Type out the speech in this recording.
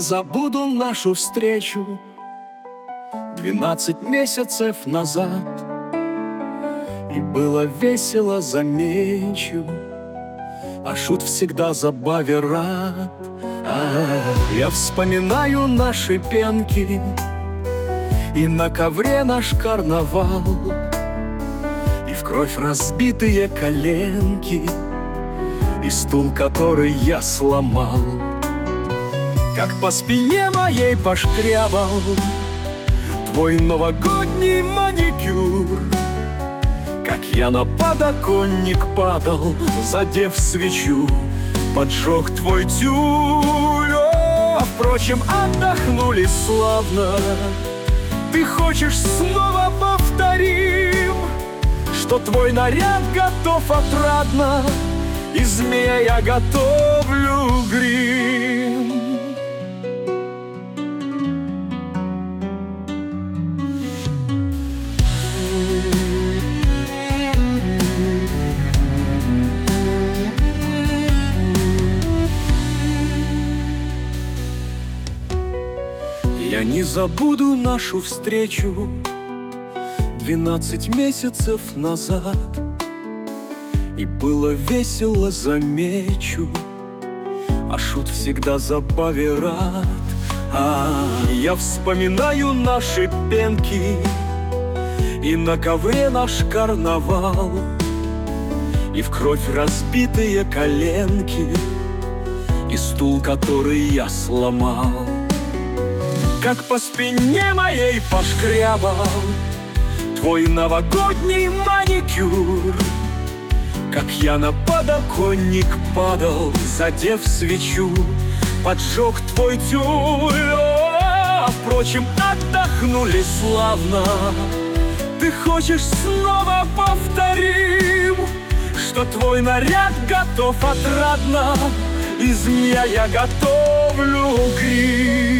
забуду нашу встречу 12 месяцев назад. И было весело, замечу, а шут всегда забаве рад. Я вспоминаю наши пенки и на ковре наш карнавал, и в кровь разбитые коленки, и стул, который я сломал. Как по спине моей пошкрябал твой новогодний маникюр, как я на подоконник падал, задев свечу, поджег твой тюль. Впрочем, отдохнули славно. Ты хочешь, снова повторим, что твой наряд готов отрадно, и змея я готовлю грим. Я не забуду нашу встречу 12 месяцев назад. И было весело, замечу, а шут всегда забаве рад. Я вспоминаю наши пенки и на ковре наш карнавал, и в кровь разбитые коленки, и стул, который я сломал. Как по спине моей пошкрябал твой новогодний маникюр, как я на подоконник падал, задев свечу, поджег твой тюль. Впрочем, отдохнули славно. Ты хочешь, снова повторим, что твой наряд готов отрадно, и змея я готовлю грим.